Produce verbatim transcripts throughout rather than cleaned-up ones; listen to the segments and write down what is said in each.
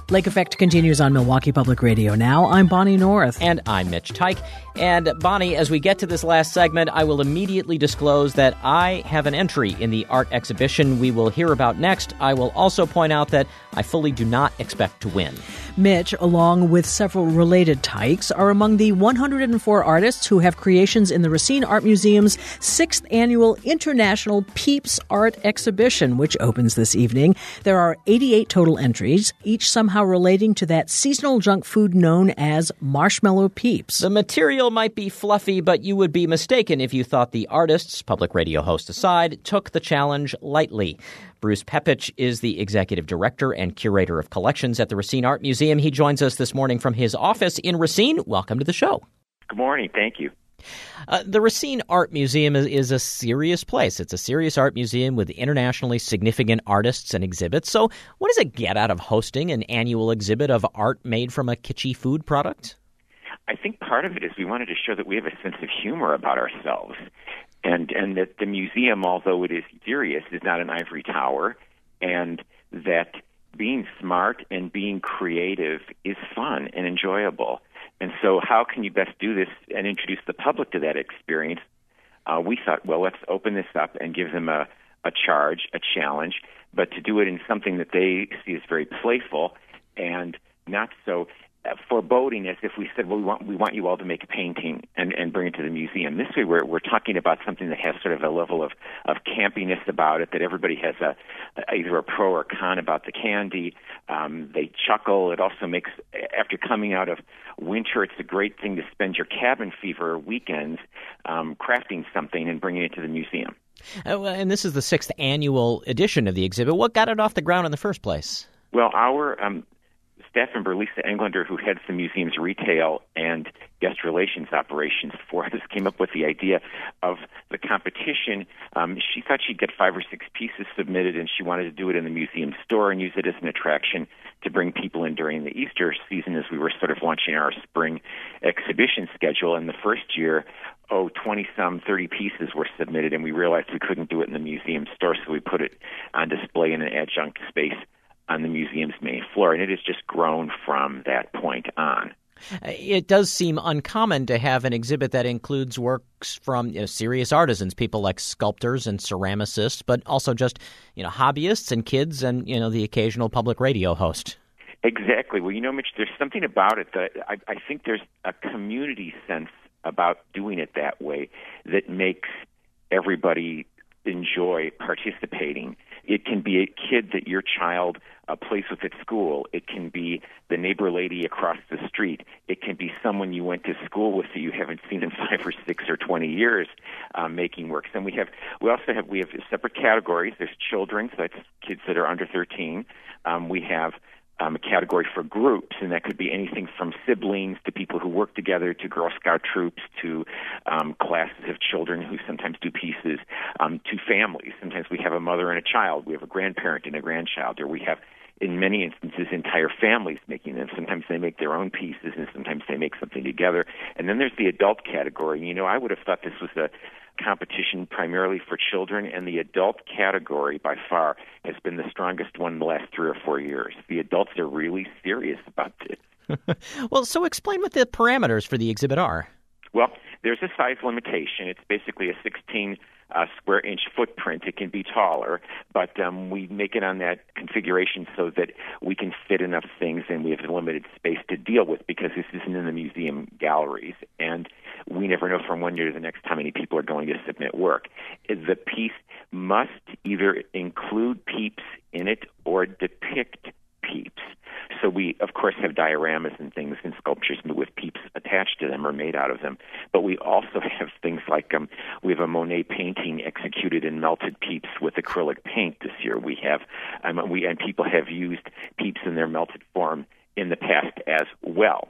Lake Effect continues on Milwaukee Public Radio now. I'm Bonnie North. And I'm Mitch Tyke. And Bonnie, as we get to this last segment, I will immediately disclose that I have an entry in the art exhibition we will hear about next. I will also point out that I fully do not expect to win. Mitch, along with several related Tykes, are among the one hundred four artists who have creations in the Racine Art Museum's sixth annual International Peeps Art Exhibition, which opens this evening. There are eighty-eight total entries, each somehow relating to that seasonal junk food known as marshmallow peeps. The material might be fluffy, but you would be mistaken if you thought the artists, public radio host aside, took the challenge lightly. Bruce Pepich is the executive director and curator of collections at the Racine Art Museum. He joins us this morning from his office in Racine. Welcome to the show. Good morning. Thank you. Uh, the Racine Art Museum is, is a serious place. It's a serious art museum with internationally significant artists and exhibits. So what does it get out of hosting an annual exhibit of art made from a kitschy food product? I think part of it is we wanted to show that we have a sense of humor about ourselves. And and that the museum, although it is serious, is not an ivory tower, and that being smart and being creative is fun and enjoyable. And so how can you best do this and introduce the public to that experience? Uh, we thought, well, let's open this up and give them a, a charge, a challenge, but to do it in something that they see as very playful and not so Uh, foreboding, as if we said, well, we want we want you all to make a painting and, and bring it to the museum. This way we're we're talking about something that has sort of a level of, of campiness about it, that everybody has a, a either a pro or con about the candy. Um, they chuckle. It also makes, after coming out of winter, it's a great thing to spend your cabin fever weekends um, crafting something and bringing it to the museum. Uh, and this is the sixth annual edition of the exhibit. What got it off the ground in the first place? Well, our um, staff member, Lisa Englander, who heads the museum's retail and guest relations operations for us, came up with the idea of the competition. Um, she thought she'd get five or six pieces submitted, and she wanted to do it in the museum store and use it as an attraction to bring people in during the Easter season as we were sort of launching our spring exhibition schedule. And the first year, oh, twenty-some, thirty pieces were submitted, and we realized we couldn't do it in the museum store, so we put it on display in an adjunct space on the museum's main floor, and it has just grown from that point on. It does seem uncommon to have an exhibit that includes works from you know, serious artisans, people like sculptors and ceramicists, but also just you know hobbyists and kids and you know the occasional public radio host. Exactly. Well, you know, Mitch, there's something about it that I, I think there's a community sense about doing it that way that makes everybody enjoy participating. It can be a kid that your child uh, plays with at school. It can be the neighbor lady across the street. It can be someone you went to school with that you haven't seen in five or six or twenty years uh, making works. And we have, we also have, we have separate categories. There's children, so that's kids that are under thirteen. Um, we have Um, a category for groups, and that could be anything from siblings to people who work together to Girl Scout troops to um, classes of children who sometimes do pieces, um, to families. Sometimes we have a mother and a child. We have a grandparent and a grandchild, or we have, in many instances, entire families making them. Sometimes they make their own pieces, and sometimes they make something together. And then there's the adult category. You know, I would have thought this was a competition primarily for children, and the adult category by far has been the strongest one in the last three or four years. The adults are really serious about this. Well, so explain what the parameters for the exhibit are. Well, there's a size limitation. It's basically a sixteen uh, square inch footprint. It can be taller, but um, we make it on that configuration so that we can fit enough things, and we have a limited space to deal with because this isn't in the museum galleries, and we never know from one year to the next how many people are going to submit work. The piece must either include peeps in it or depict peeps. So we, of course, have dioramas and things and sculptures with peeps attached to them or made out of them. But we also have things like um, we have a Monet painting executed in melted peeps with acrylic paint this year. We have, um, we and people have used peeps in their melted form in the past as well.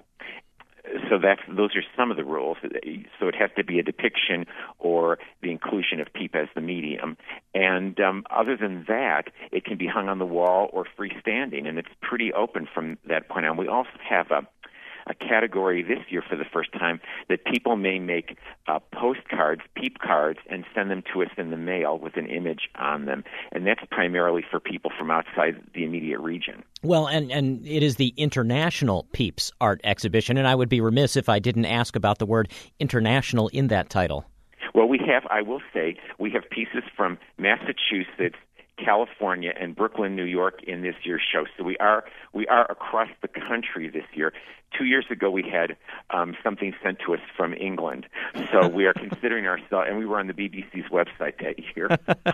So that's those are some of the rules. So it has to be a depiction or the inclusion of peep as the medium. And um, other than that, it can be hung on the wall or freestanding, and it's pretty open from that point on. We also have a a category this year for the first time that people may make uh, postcards, peep cards, and send them to us in the mail with an image on them. And that's primarily for people from outside the immediate region. Well, and, and it is the International Peeps Art Exhibition, and I would be remiss if I didn't ask about the word international in that title. Well, we have, I will say, we have pieces from Massachusetts, California, and Brooklyn, New York in this year's show. So we are we are across the country this year. Two years ago, we had um, something sent to us from England. So we are considering ourselves, and we were on the B B C's website that year,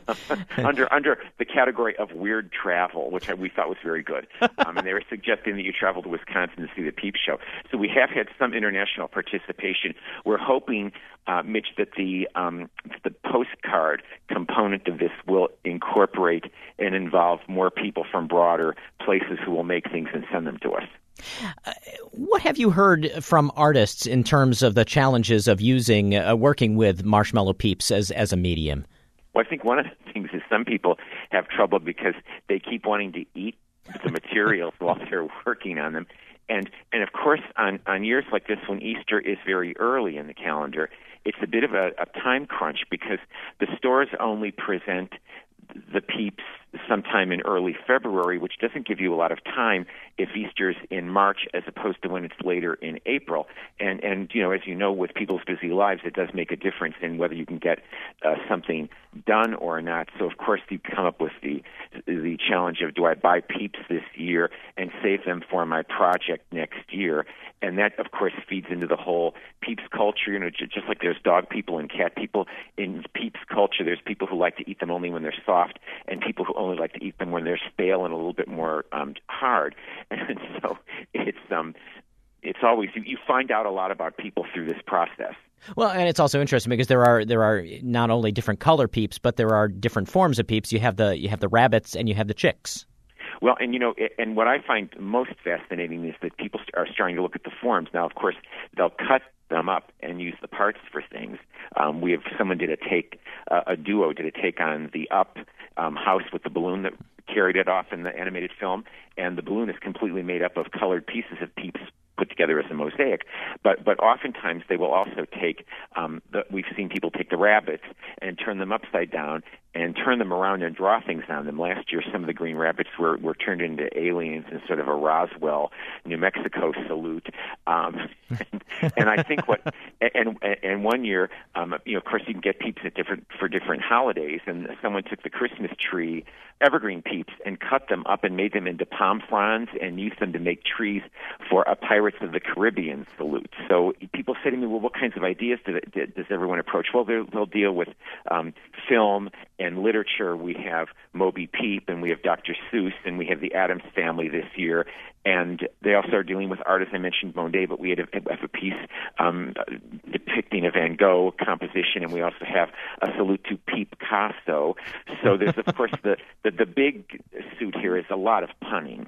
under under the category of weird travel, which I, we thought was very good. Um, and they were suggesting that you travel to Wisconsin to see the Peep Show. So we have had some international participation. We're hoping, uh, Mitch, that the um, the postcard component of this will incorporate and involve more people from broader places who will make things and send them to us. Uh, what have you heard from artists in terms of the challenges of using, uh, working with Marshmallow Peeps as, as a medium? Well, I think one of the things is some people have trouble because they keep wanting to eat the materials while they're working on them. And, and of course, on, on years like this, when Easter is very early in the calendar, it's a bit of a, a time crunch because the stores only present the Peeps sometime in early February, which doesn't give you a lot of time if Easter's in March as opposed to when it's later in April. And, and you know, as you know, with people's busy lives, it does make a difference in whether you can get uh, something done or not. So, of course, you come up with the the challenge of, do I buy Peeps this year and save them for my project next year? And that, of course, feeds into the whole Peeps culture. You know, just like there's dog people and cat people, in Peeps culture, there's people who like to eat them only when they're soft and people who only like to eat them when they're stale and a little bit more um, hard. And so it's um, it's always, you, you find out a lot about people through this process. Well, and it's also interesting because there are there are not only different color Peeps, but there are different forms of Peeps. You have the you have the rabbits and you have the chicks. Well, and you know, and what I find most fascinating is that people are starting to look at the forms. Now, of course, they'll cut them up and use the parts for things. Um, we have someone did a take, uh, a duo did a take on the Up um, house with the balloon that carried it off in the animated film, and the balloon is completely made up of colored pieces of Peeps put together as a mosaic. But but oftentimes they will also take, um, the, we've seen people take the rabbits and turn them upside down and turn them around and draw things on them. Last year, some of the green rabbits were, were turned into aliens in sort of a Roswell, New Mexico salute. Um, and, and I think what, and and one year, um, you know, of course, you can get Peeps at different for different holidays, and someone took the Christmas tree evergreen Peeps and cut them up and made them into palm fronds and used them to make trees for a Pirates of the Caribbean salute. So people say to me, well, what kinds of ideas do they, does everyone approach? Well, they'll deal with um, film and literature. We have Moby Peep, and we have Doctor Seuss, and we have the Addams Family this year. And they also are dealing with art, as I mentioned, Monet, but we had a, have a piece um, depicting a Van Gogh composition, and we also have a salute to Peep Picasso. So there's, of course, the, the, the big suit here is a lot of punning.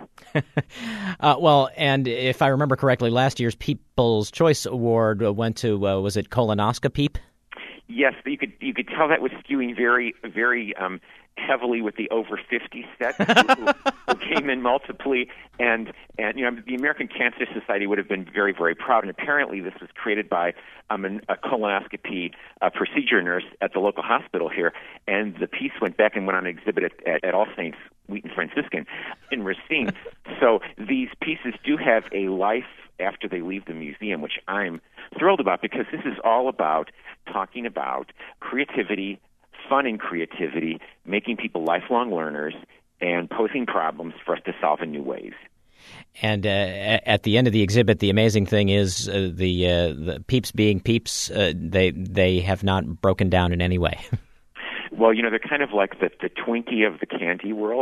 uh, well, and if I remember correctly, last year's People's Choice Award went to, uh, was it Colonoscopy Peep? Yes, you could you could tell that was skewing very, very um, heavily with the over fifty set who, who came in multiply, and and you know the American Cancer Society would have been very, very proud. And apparently, this was created by um, an, a colonoscopy uh, procedure nurse at the local hospital here, and the piece went back and went on exhibit at, at, at All Saints Wheaton Franciscan in Racine. So these pieces do have a life after they leave the museum, which I'm thrilled about, because this is all about talking about creativity, fun in creativity, making people lifelong learners, and posing problems for us to solve in new ways. And uh, at the end of the exhibit, the amazing thing is uh, the uh, the Peeps being Peeps, uh, they they have not broken down in any way. Well, you know, they're kind of like the, the Twinkie of the candy world.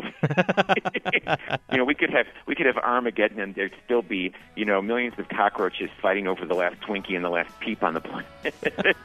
You know, we could have we could have Armageddon, and there'd still be, you know, millions of cockroaches fighting over the last Twinkie and the last Peep on the planet.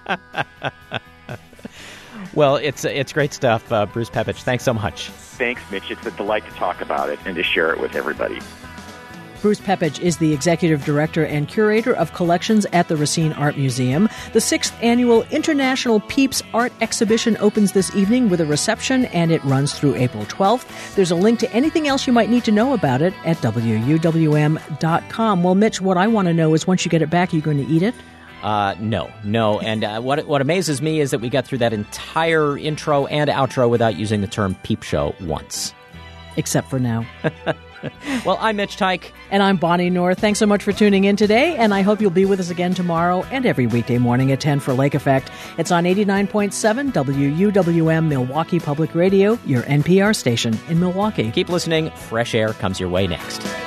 Well, it's it's great stuff, uh, Bruce Pepich. Thanks so much. Thanks, Mitch. It's a delight to talk about it and to share it with everybody. Bruce Pepich is the Executive Director and Curator of Collections at the Racine Art Museum. The sixth Annual International Peeps Art Exhibition opens this evening with a reception, and it runs through April twelfth. There's a link to anything else you might need to know about it at W U W M dot com. Well, Mitch, what I want to know is once you get it back, are you going to eat it? Uh, no, no. And uh, what what amazes me is that we got through that entire intro and outro without using the term peep show once. Except for now. Well, I'm Mitch Teich. And I'm Bonnie North. Thanks so much for tuning in today, and I hope you'll be with us again tomorrow and every weekday morning at ten for Lake Effect. It's on eighty-nine point seven W U W M Milwaukee Public Radio, your N P R station in Milwaukee. Keep listening. Fresh air comes your way next.